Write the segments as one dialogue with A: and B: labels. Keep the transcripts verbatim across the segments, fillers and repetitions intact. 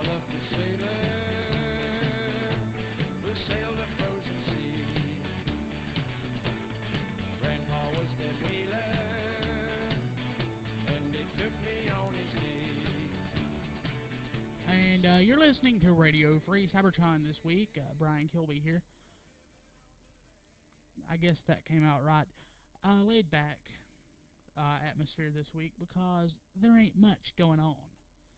A: all of the sailors who sailed the frozen sea. Grandpa was their whaler, and he took me on his knee.
B: And uh, you're listening to Radio Free Cybertron this week. Uh, Brian Kilby here. I guess that came out right. Uh, laid back uh, atmosphere this week because there ain't much going on.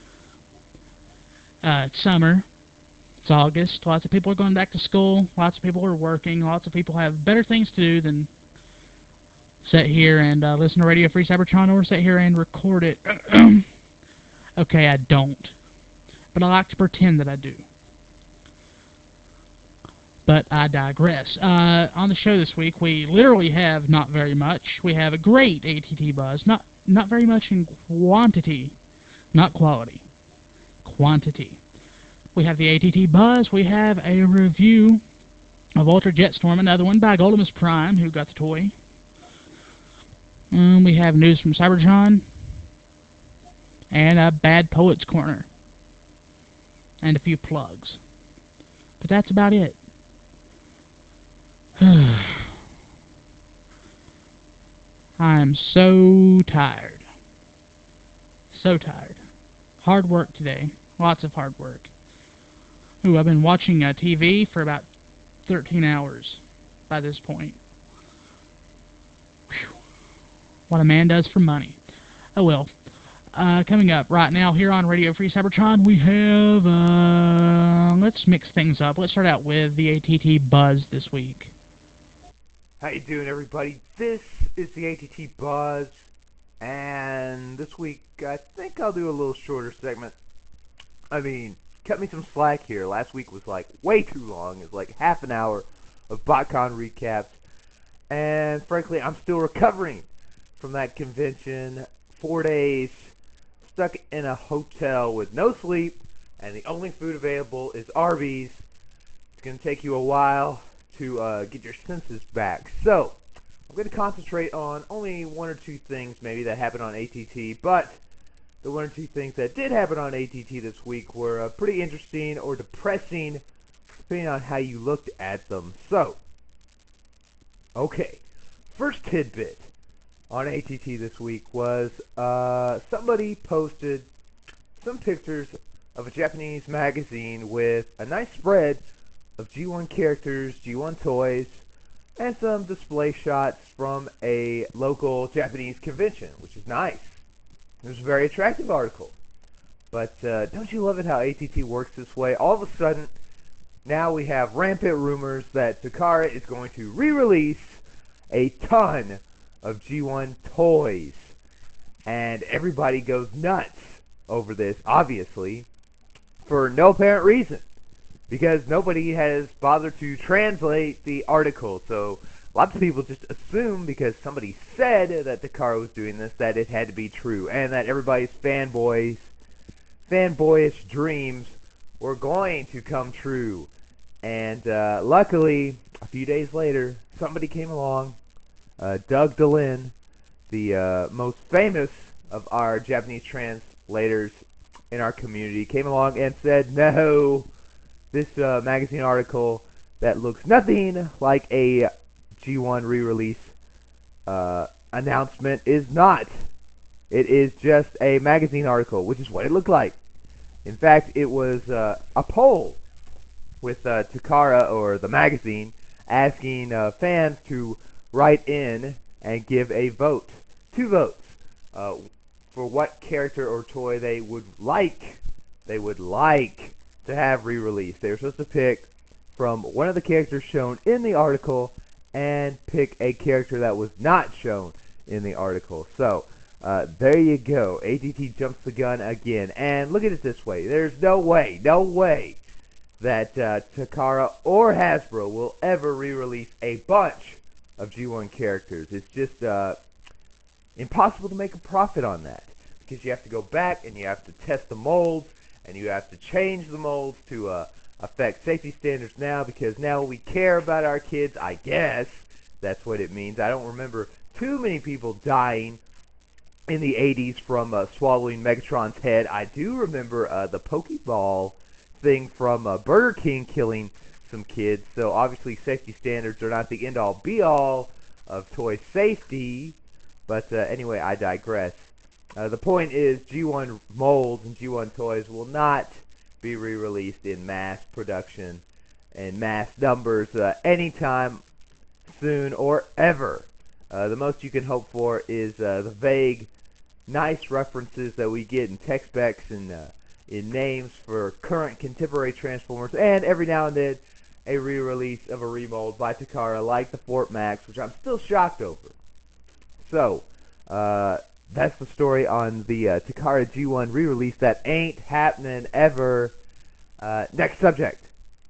B: Uh, it's summer. It's August. Lots of people are going back to school. Lots of people are working. Lots of people have better things to do than sit here and uh, listen to Radio Free Cybertron or sit here and record it. Okay, I don't. But I like to pretend that I do. But I digress. Uh, on the show this week, we literally have not very much. We have a great A T T buzz. Not, not very much in quantity, not quality. Quantity. We have the A T T buzz. We have a review of Ultra Jetstorm, another one by Goldimus Prime, who got the toy. Um, we have news from Cybertron. And a Bad Poets Corner. And a few plugs. But that's about it. I'm so tired. So tired. Hard work today. Lots of hard work. Ooh, I've been watching uh, T V for about thirteen hours by this point. Whew. What a man does for money. Oh well. Uh, coming up right now here on Radio Free Cybertron, we have, uh, let's mix things up. Let's start out with the A T T Buzz this week.
C: How you doing, everybody? This is the A T T Buzz, and this week I think I'll do a little shorter segment. I mean, cut me some slack here. Last week was like way too long. It was like half an hour of BotCon recaps, and frankly, I'm still recovering from that convention. Four days stuck in a hotel with no sleep, and the only food available is Arby's. It's going to take you a while to uh, get your senses back. So, I'm going to concentrate on only one or two things maybe that happened on A T T, but the one or two things that did happen on A T T this week were uh, pretty interesting or depressing, depending on how you looked at them. So, okay, first tidbit on A T T this week was uh, somebody posted some pictures of a Japanese magazine with a nice spread of G one characters, G one toys, and some display shots from a local Japanese convention, which is nice. It was a very attractive article. But uh, don't you love it how A T T works this way? All of a sudden, now we have rampant rumors that Takara is going to re-release a ton of G one toys, and everybody goes nuts over this, obviously, for no apparent reason, because nobody has bothered to translate the article. So lots of people just assume because somebody said that Takara was doing this that it had to be true, and that everybody's fanboys, fanboyish dreams were going to come true. And uh, luckily, a few days later, somebody came along. Uh, Doug Delin, the uh, most famous of our Japanese translators in our community, came along and said, no, this uh, magazine article that looks nothing like a G one re-release uh, announcement is not. It is just a magazine article, which is what it looked like. In fact, it was uh, a poll with uh, Takara, or the magazine, asking uh, fans to write in and give a vote, two votes, uh, for what character or toy they would like, they would like to have re-released. They were supposed to pick from one of the characters shown in the article and pick a character that was not shown in the article. So, uh, there you go. A T T jumps the gun again. And look at it this way. There's no way, no way that uh, Takara or Hasbro will ever re-release a bunch of G one characters. It's just uh, impossible to make a profit on that, because you have to go back and you have to test the molds, and you have to change the molds to uh, affect safety standards now, because now we care about our kids, I guess. That's what it means. I don't remember too many people dying in the eighties from uh, swallowing Megatron's head. I do remember uh, the Pokeball thing from uh, Burger King killing some kids. So obviously safety standards are not the end-all be-all of toy safety. But uh, anyway, I digress. Uh, the point is G one molds and G one toys will not be re-released in mass production and mass numbers uh, anytime soon or ever. Uh, the most you can hope for is uh, the vague, nice references that we get in tech specs and uh, in names for current contemporary Transformers, and every now and then a re-release of a remold by Takara like the Fort Max, which I'm still shocked over. So, uh, that's the story on the uh, Takara G one re-release that ain't happening ever. Uh, next subject.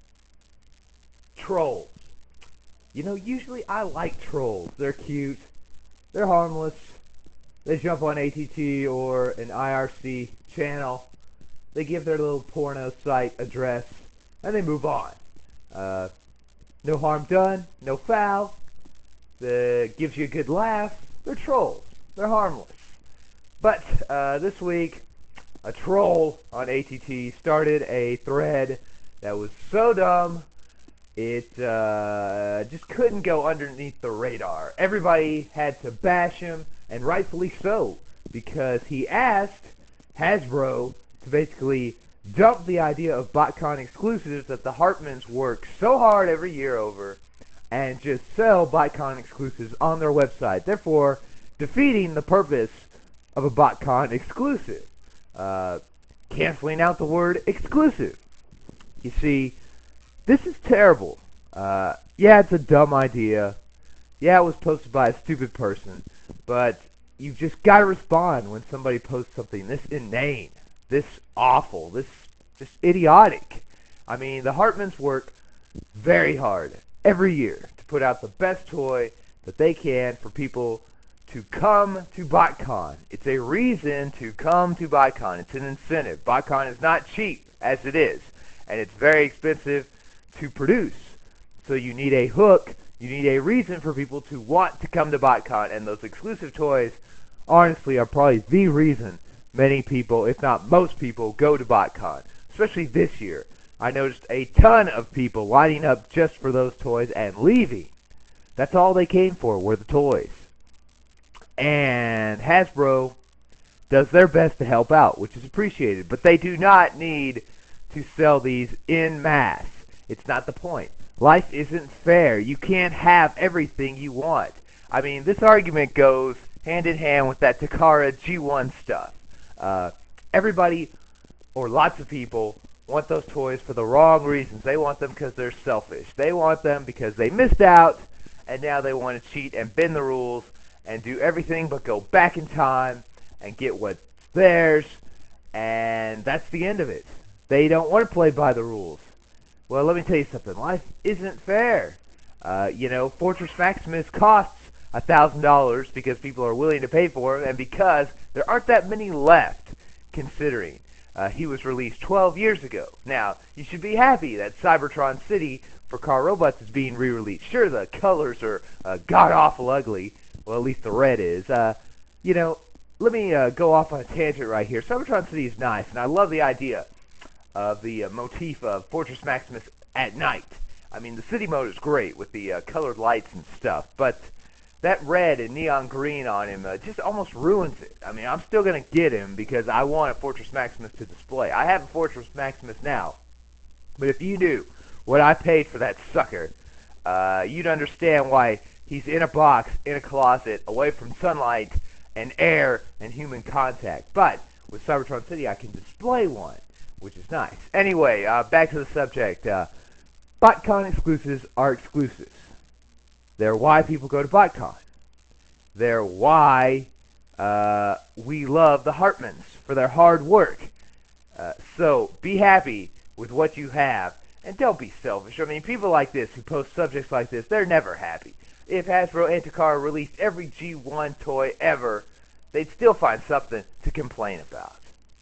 C: Trolls. You know, usually I like trolls. They're cute. They're harmless. They jump on A T T or an I R C channel. They give their little porno site address, and they move on. Uh, no harm done. No foul. The gives you a good laugh. They're trolls. They're harmless. But uh, this week, a troll on A T T started a thread that was so dumb, it uh, just couldn't go underneath the radar. Everybody had to bash him, and rightfully so, because he asked Hasbro to basically dump the idea of BotCon exclusives that the Hartmans work so hard every year over, and just sell BotCon exclusives on their website, therefore defeating the purpose of a BotCon exclusive. Uh, canceling out the word exclusive. You see, this is terrible. Uh, yeah, it's a dumb idea. Yeah, it was posted by a stupid person. But you've just got to respond when somebody posts something this inane, this awful, this just idiotic. I mean, the Hartmans work very hard every year to put out the best toy that they can for people to come to BotCon. It's a reason to come to BotCon. It's an incentive. BotCon is not cheap, as it is, and it's very expensive to produce. So you need a hook, you need a reason for people to want to come to BotCon, and those exclusive toys, honestly, are probably the reason many people, if not most people, go to BotCon, especially this year. I noticed a ton of people lining up just for those toys and leaving. That's all they came for, were the toys. And Hasbro does their best to help out, which is appreciated, but they do not need to sell these in mass. It's not the point. Life isn't fair. You can't have everything you want. I mean, this argument goes hand in hand with that Takara G one stuff. Uh, everybody, or lots of people, want those toys for the wrong reasons. They want them because they're selfish. They want them because they missed out, and now they want to cheat and bend the rules and do everything but go back in time and get what's theirs, and that's the end of it. They don't want to play by the rules. Well, let me tell you something. Life isn't fair. Uh, you know, Fortress Maximus costs one thousand dollars because people are willing to pay for it, and because there aren't that many left, considering uh, he was released twelve years ago. Now, you should be happy that Cybertron City for Car Robots is being re-released. Sure, the colors are uh, god-awful ugly. Well, at least the red is. Uh, you know, let me uh, go off on a tangent right here. Cybertron City is nice, and I love the idea of the uh, motif of Fortress Maximus at night. I mean, the city mode is great with the uh, colored lights and stuff, but that red and neon green on him uh, just almost ruins it. I mean, I'm still going to get him because I want a Fortress Maximus to display. I have a Fortress Maximus now, but if you knew what I paid for that sucker, uh, you'd understand why he's in a box, in a closet, away from sunlight and air and human contact. But with Cybertron City, I can display one, which is nice. Anyway, uh, back to the subject. Uh, BotCon exclusives are exclusives. They're why people go to BotCon. They're why uh, we love the Hartmans for their hard work. Uh, so be happy with what you have, and don't be selfish. I mean, people like this who post subjects like this, they're never happy. If Hasbro and Takara released every G one toy ever, they'd still find something to complain about.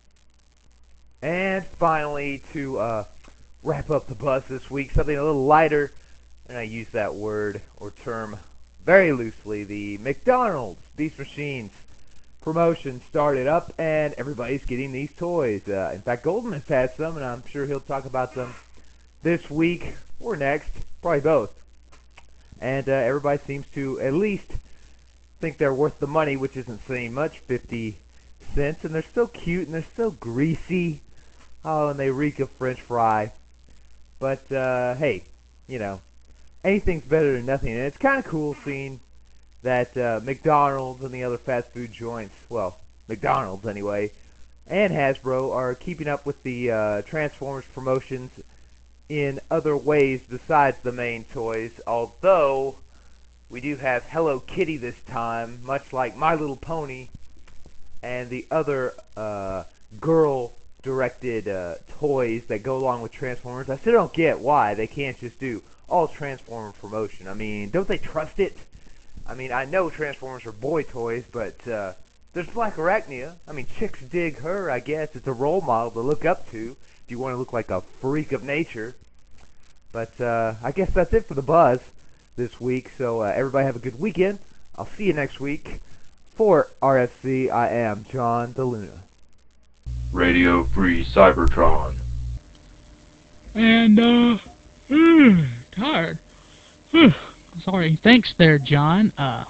C: And finally, to uh, wrap up the buzz this week, something a little lighter, and I use that word or term very loosely, the McDonald's Beast Machines promotion started up, and everybody's getting these toys. Uh, in fact, Golden has had some, and I'm sure he'll talk about them this week or next, probably both. And uh, everybody seems to at least think they're worth the money, which isn't saying much, fifty cents, and they're still cute, and they're still greasy. Oh, and they reek of French fry. But, uh, hey, you know, anything's better than nothing, and it's kind of cool seeing that uh, McDonald's and the other fast food joints, well, McDonald's anyway, and Hasbro are keeping up with the uh, Transformers promotions in other ways besides the main toys, although we do have Hello Kitty this time, much like My Little Pony and the other uh, girl-directed uh, toys that go along with Transformers. I still don't get why they can't just do all Transformer promotion. I mean, don't they trust it? I mean, I know Transformers are boy toys, but uh, there's Black Arachnia. I mean, chicks dig her, I guess. It's a role model to look up to if you want to look like a freak of nature. But uh, I guess that's it for the buzz this week. So uh, everybody have a good weekend. I'll see you next week. For R F C, I am John DeLuna.
D: Radio Free Cybertron.
B: And, uh, tired. Sorry. Thanks there, John. Uh,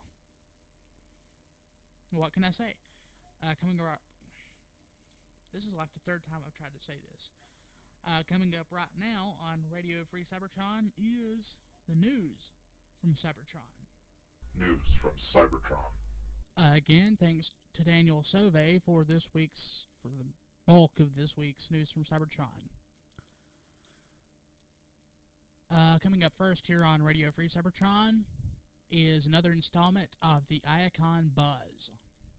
B: what can I say? Uh, coming up... This is like the third time I've tried to say this. Uh, coming up right now on Radio Free Cybertron is the news from Cybertron.
D: News from Cybertron.
B: Uh, again, thanks to Daniel Sauve for this week's, for the bulk of this week's news from Cybertron. Uh, coming up first here on Radio Free Cybertron is another installment of the Iacon Buzz.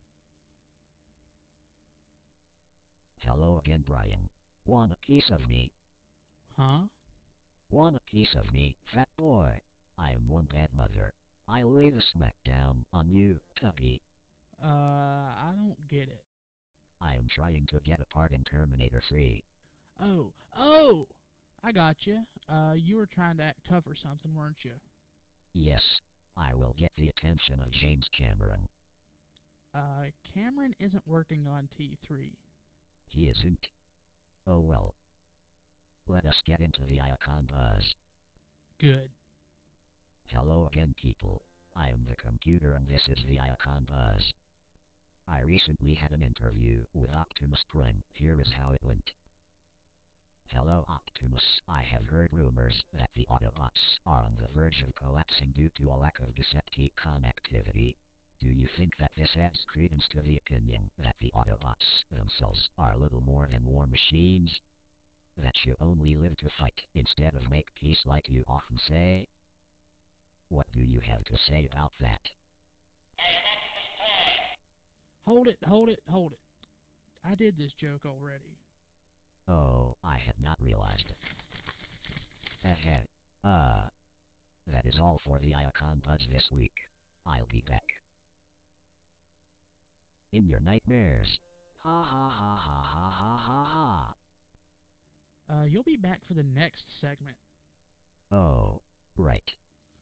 E: Hello again, Brian. Want a piece of me?
B: Huh?
E: Want a piece of me, fat boy? I am one bad mother. I lay the smack down on you, Tubby.
B: Uh, I don't get it.
E: I am trying to get a part in Terminator three.
B: Oh, oh! I got you. Uh, you were trying to act tough or something, weren't you?
E: Yes, I will get the attention of James Cameron.
B: Uh, Cameron isn't working on T three.
E: He isn't? Oh well. Let us get into the Iacon Buzz.
B: Good.
E: Hello again, people. I am the computer and this is the Iacon Buzz. I recently had an interview with Optimus Prime. Here is how it went. Hello Optimus, I have heard rumors that the Autobots are on the verge of collapsing due to a lack of Decepticon activity. Do you think that this adds credence to the opinion that the Autobots themselves are little more than war machines? That you only live to fight instead of make peace like you often say? What do you have to say about that?
B: Hold it, hold it, hold it. I did this joke already.
E: Oh, I had not realized it. Ahead. Uh, that is all for the Iacon Buzz this week. I'll be back. In your nightmares. Ha ha ha ha ha ha ha ha.
B: Uh, you'll be back for the next segment.
E: Oh, right.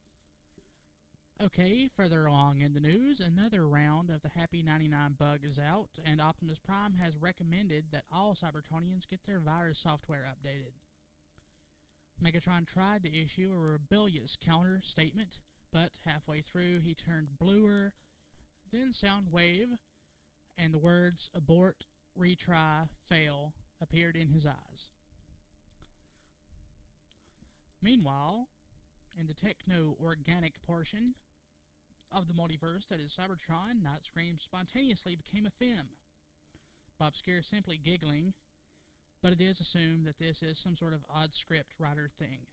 B: Okay, further along in the news, another round of the Happy ninety-nine bug is out, and Optimus Prime has recommended that all Cybertronians get their virus software updated. Megatron tried to issue a rebellious counter statement, but halfway through he turned bluer, then Soundwave, and the words abort, retry, fail appeared in his eyes. Meanwhile, in the techno-organic portion of the multiverse that is Cybertron, Night Scream spontaneously became a femme. Bob Scare simply giggling, but it is assumed that this is some sort of odd script writer thing.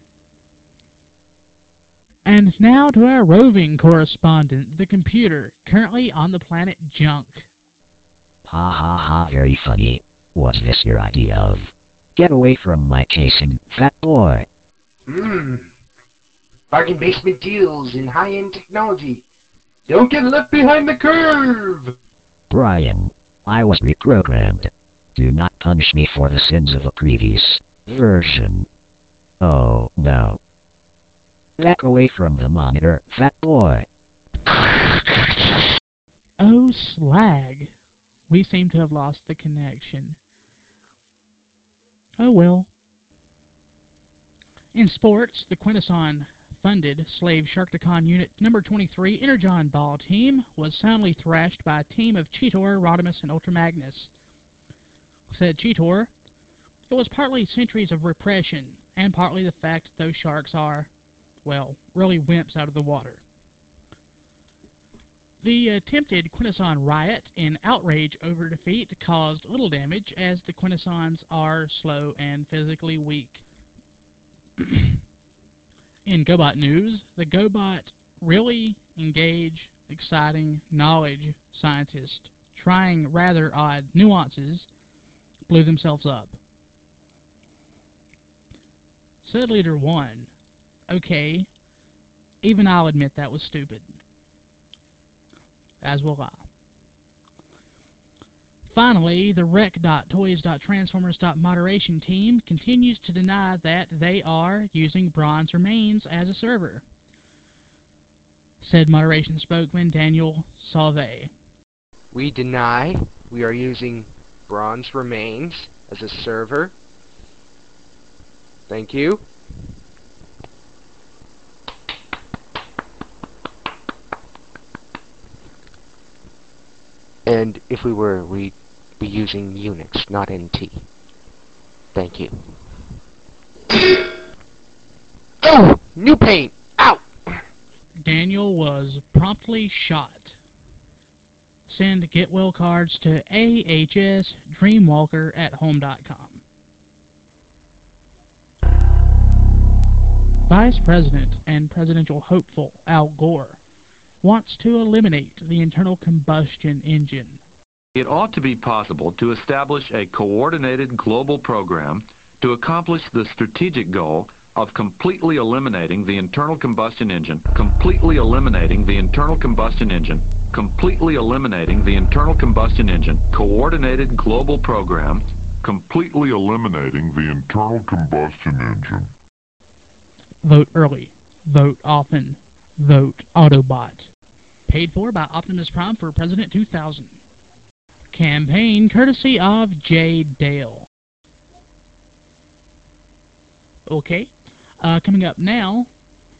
B: And now to our roving correspondent, the computer, currently on the planet Junk.
E: Ha ha ha, very funny. What's this your idea of? Get away from my casing, fat boy.
F: Mmm. Bargain basement deals in high-end technology. Don't get left behind the curve!
E: Brian, I was reprogrammed. Do not punish me for the sins of a previous version. Oh, no. Back away from the monitor, fat boy.
B: Oh, slag. We seem to have lost the connection. Oh well. In sports, the Quintesson-funded slave Sharkticon Unit Number twenty-three Energon Ball team was soundly thrashed by a team of Cheetor, Rodimus, and Ultramagnus. Said Cheetor, it was partly centuries of repression, and partly the fact that those sharks are, well, really wimps out of the water. The attempted Quintesson riot and outrage over defeat caused little damage, as the Quintessons are slow and physically weak. In GoBot news, the GoBot really engaged, exciting knowledge scientists trying rather odd nuances blew themselves up. Said Leader one, okay, even I'll admit that was stupid. As will I. Finally, the rec.toys.transformers.moderation team continues to deny that they are using bronze remains as a server, said moderation spokesman Daniel Sauvé.
F: We deny we are using bronze remains as a server. Thank you. And if we were, we'd be using Unix, not N T. Thank you. Oh! New paint! Ow!
B: Daniel was promptly shot. Send get well cards to A H S dreamwalker at home dot com. Vice President and presidential hopeful Al Gore wants to eliminate the internal combustion engine.
G: It ought to be possible to establish a coordinated global program to accomplish the strategic goal of completely eliminating the internal combustion engine, completely eliminating the internal combustion engine, completely eliminating the internal combustion engine, coordinated global program,
D: completely eliminating the internal combustion engine.
B: Vote early. Vote often. Vote Autobot. Paid for by Optimus Prime for President two thousand. Campaign courtesy of J. Dale. Okay. Uh, coming up now.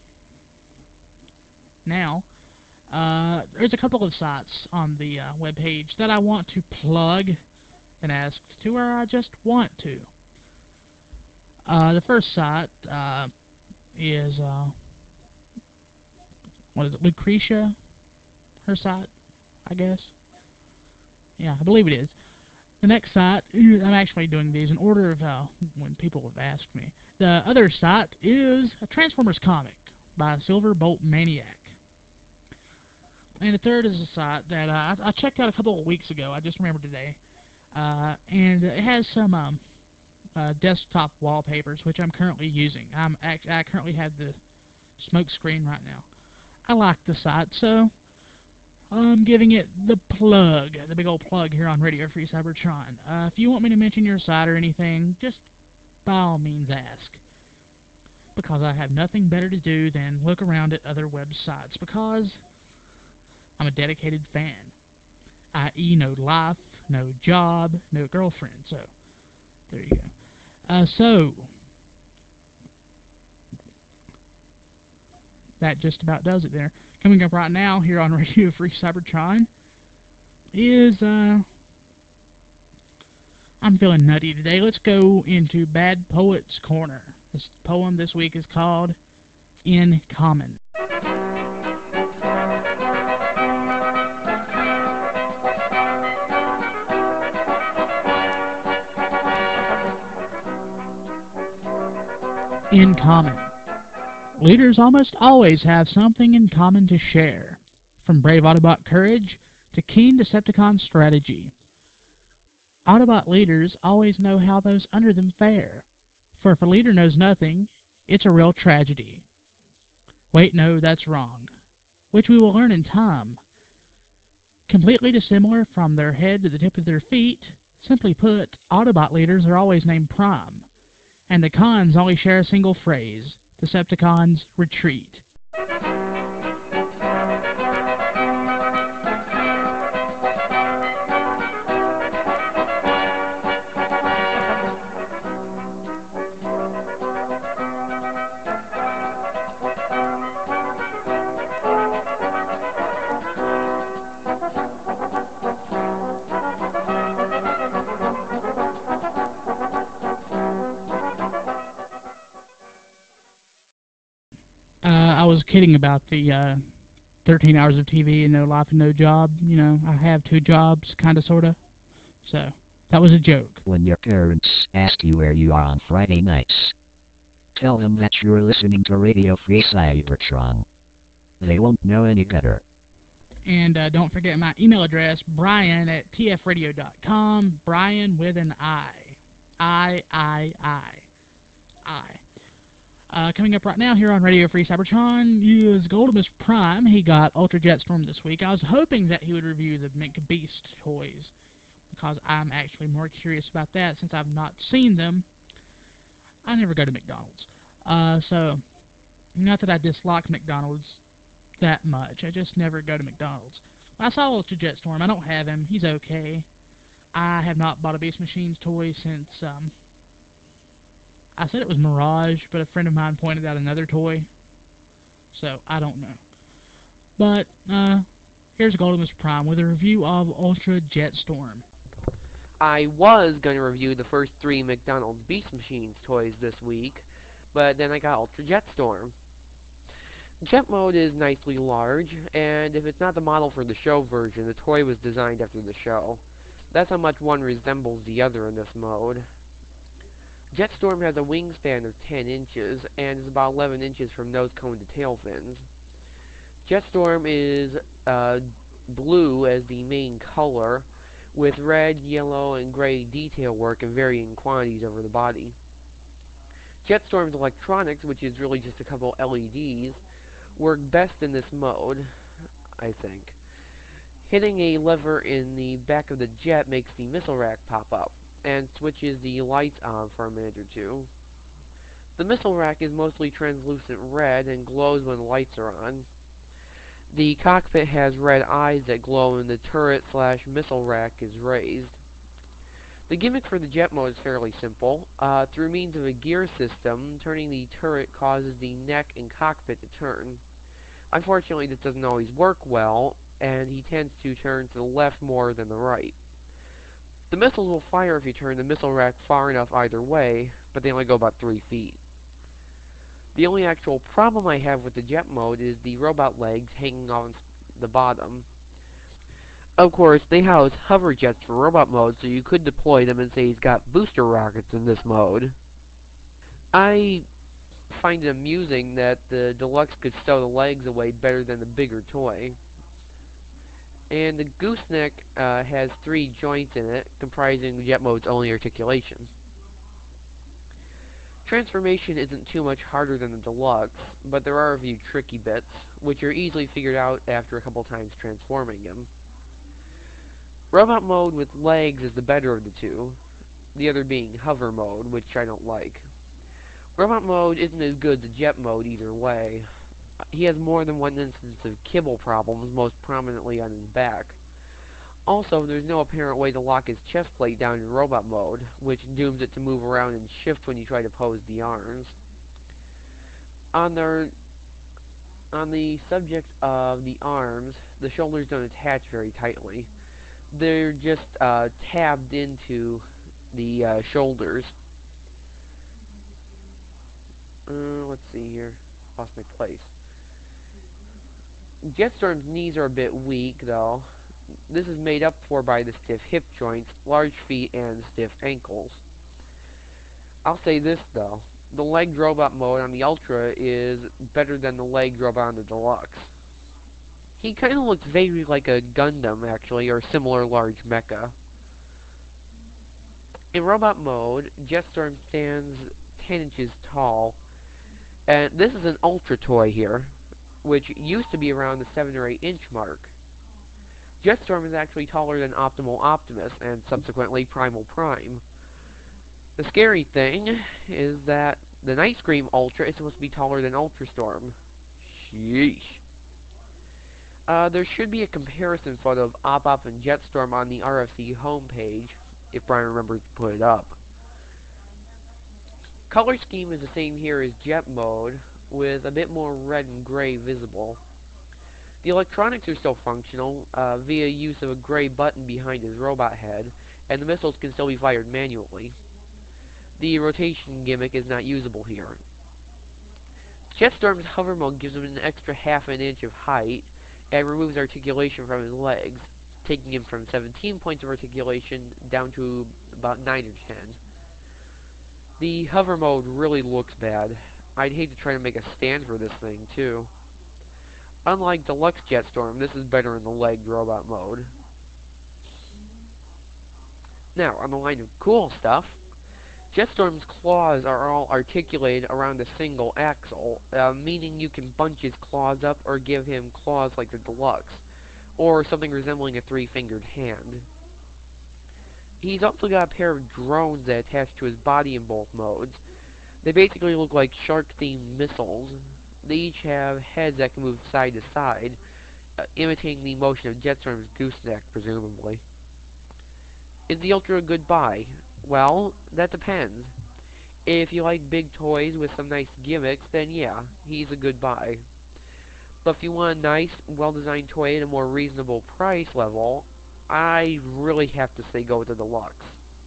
B: Now. Uh, there's a couple of sites on the uh, webpage that I want to plug and ask to, or I just want to. Uh, the first site uh, is, uh, what is it, Lucretia? Her site, I guess. Yeah, I believe it is. The next site, I'm actually doing these in order of uh, when people have asked me. The other site is a Transformers comic by Silverbolt Maniac. And the third is a site that uh, I, I checked out a couple of weeks ago. I just remembered today. Uh, and it has some um, uh, desktop wallpapers, which I'm currently using. I'm act I currently have the smoke screen right now. I like the site, so I'm giving it the plug, the big old plug here on Radio Free Cybertron. Uh, if you want me to mention your site or anything, just by all means ask. Because I have nothing better to do than look around at other websites, because I'm a dedicated fan. that is no life, no job, no girlfriend. So, there you go. Uh, so, that just about does it there. Coming up right now here on Radio Free Cybertron is, uh, I'm feeling nutty today. Let's go into Bad Poets Corner. This poem this week is called In Common. In common. Leaders almost always have something in common to share, from brave Autobot courage to keen Decepticon strategy. Autobot leaders always know how those under them fare, for if a leader knows nothing, it's a real tragedy. Wait, no, that's wrong, which we will learn in time. Completely dissimilar from their head to the tip of their feet, simply put, Autobot leaders are always named Prime, and the cons only share a single phrase: Decepticons retreat. I was kidding about the uh, thirteen hours of T V and no life and no job. You know, I have two jobs, kind of, sort of. So, that was a joke.
E: When your parents ask you where you are on Friday nights, tell them that you're listening to Radio Free Cybertron. They won't know any better.
B: And uh, don't forget my email address, Brian at T F radio dot com. Brian with an I. I, I, I. I. Uh, coming up right now here on Radio Free Cybertron is Goldimus Prime. He got Ultra Jetstorm this week. I was hoping that he would review the McBeast toys, because I'm actually more curious about that since I've not seen them. I never go to McDonald's. Uh, so, not that I dislike McDonald's that much. I just never go to McDonald's. I saw Ultra Jetstorm. I don't have him. He's okay. I have not bought a Beast Machines toy since, um, I said it was Mirage, but a friend of mine pointed out another toy. So, I don't know. But, uh, here's Goldimus Prime with a review of Ultra Jetstorm.
H: I was going to review the first three McDonald's Beast Machines toys this week, but then I got Ultra Jetstorm. Jet mode is nicely large, and if it's not the model for the show version, the toy was designed after the show. That's how much one resembles the other in this mode. Jetstorm has a wingspan of ten inches, and is about eleven inches from nose cone to tail fins. Jetstorm is uh, blue as the main color, with red, yellow, and gray detail work in varying quantities over the body. Jetstorm's electronics, which is really just a couple L E Ds, work best in this mode, I think. Hitting a lever in the back of the jet makes the missile rack pop up, and switches the lights on for a minute or two. The missile rack is mostly translucent red and glows when the lights are on. The cockpit has red eyes that glow when the turret slash missile rack is raised. The gimmick for the jet mode is fairly simple. Uh, through means of a gear system, turning the turret causes the neck and cockpit to turn. Unfortunately, this doesn't always work well, and he tends to turn to the left more than the right. The missiles will fire if you turn the missile rack far enough either way, but they only go about three feet. The only actual problem I have with the jet mode is the robot legs hanging on the bottom. Of course, they house hover jets for robot mode, so you could deploy them and say he's got booster rockets in this mode. I find it amusing that the Deluxe could stow the legs away better than the bigger toy. And the gooseneck uh, has three joints in it, comprising the jet mode's only articulation. Transformation isn't too much harder than the Deluxe, but there are a few tricky bits, which are easily figured out after a couple times transforming him. Robot mode with legs is the better of the two, the other being hover mode, which I don't like. Robot mode isn't as good as jet mode either way. He has more than one instance of kibble problems, most prominently on his back. Also, there's no apparent way to lock his chest plate down in robot mode, which dooms it to move around and shift when you try to pose the arms. On their, on the subject of the arms, the shoulders don't attach very tightly. They're just uh, tabbed into the uh, shoulders. Uh, let's see here. Lost my place. Jetstorm's knees are a bit weak, though. This is made up for by the stiff hip joints, large feet, and stiff ankles. I'll say this, though. The legged robot mode on the Ultra is better than the legged robot on the Deluxe. He kind of looks vaguely like a Gundam, actually, or similar large mecha. In robot mode, Jetstorm stands ten inches tall, and this is an Ultra toy here, which used to be around the seven or eight inch mark. Jetstorm is actually taller than Optimal Optimus, and subsequently Primal Prime. The scary thing is that the Night Scream Ultra is supposed to be taller than Ultrastorm. Sheesh. Uh, there should be a comparison photo of Op-Op and Jetstorm on the R F C homepage, if Brian remembers to put it up. Color scheme is the same here as Jet mode, with a bit more red and gray visible. The electronics are still functional, uh, via use of a gray button behind his robot head, and the missiles can still be fired manually. The rotation gimmick is not usable here. Jetstorm's hover mode gives him an extra half an inch of height and removes articulation from his legs, taking him from seventeen points of articulation down to about nine or ten. The hover mode really looks bad. I'd hate to try to make a stand for this thing, too. Unlike Deluxe Jetstorm, this is better in the legged robot mode. Now, on the line of cool stuff, Jetstorm's claws are all articulated around a single axle, uh, meaning you can bunch his claws up or give him claws like the Deluxe, or something resembling a three-fingered hand. He's also got a pair of drones that attach to his body in both modes. They basically look like shark-themed missiles. They each have heads that can move side to side, uh, imitating the motion of Jetstorm's gooseneck, presumably. Is the Ultra a good buy? Well, that depends. If you like big toys with some nice gimmicks, then yeah, he's a good buy. But if you want a nice, well-designed toy at a more reasonable price level, I really have to say go with the Deluxe.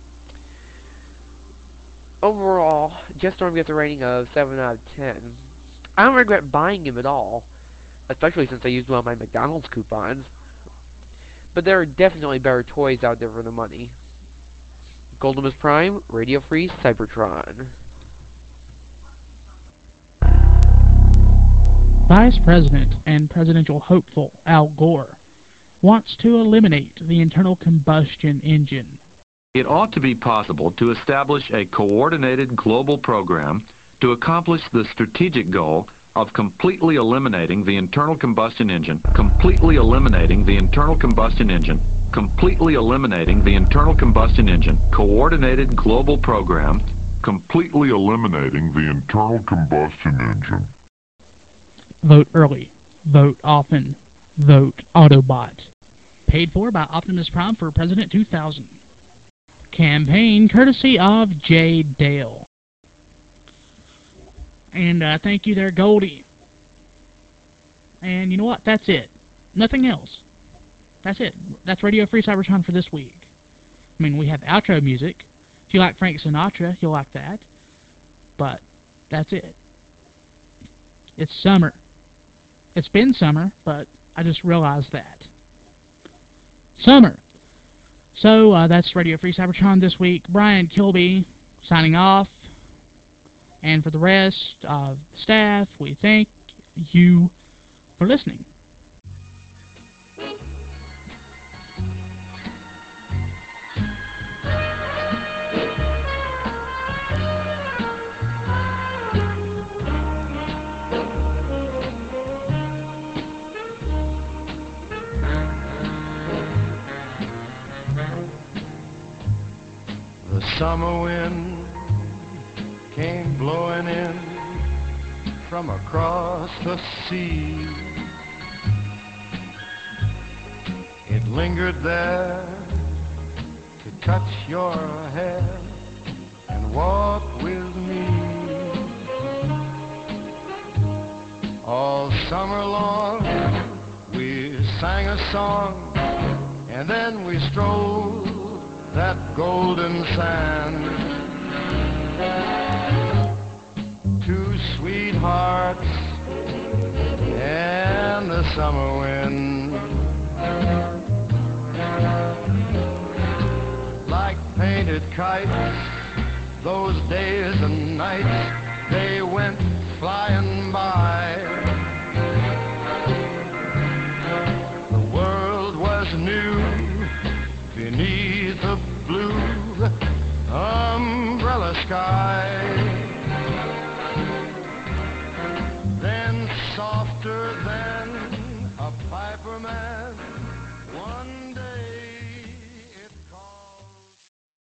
H: Overall, Jetstorm gets a rating of seven out of ten. I don't regret buying him at all, especially since I used one of my McDonald's coupons. But there are definitely better toys out there for the money. Goldimus Prime, Radio Free Cybertron.
B: Vice President and presidential hopeful Al Gore wants to eliminate the internal combustion engine.
G: It ought to be possible to establish a coordinated global program to accomplish the strategic goal of completely eliminating the internal combustion engine, completely eliminating the internal combustion engine, completely eliminating the internal combustion engine, coordinated global program,
D: completely eliminating the internal combustion engine.
B: Vote early. Vote often. Vote Autobot. Paid for by Optimus Prime for President two thousand. Campaign courtesy of J. Dale. And uh, thank you there, Goldie. And you know what? That's it. Nothing else. That's it. That's Radio Free Cybertron for this week. I mean, we have outro music. If you like Frank Sinatra, you'll like that. But that's it. It's summer. It's been summer, but I just realized that. Summer. So, uh, that's Radio Free Cybertron this week. Brian Kilby signing off. And for the rest of the staff, we thank you for listening.
A: The summer wind came blowing in from across the sea. It lingered there to touch your hair and walk with me. All summer long we sang a song, and then we strolled that golden sand. Two sweethearts and the summer wind, like painted kites, those days and nights, they went flying by. The world was new beneath a blue umbrella sky.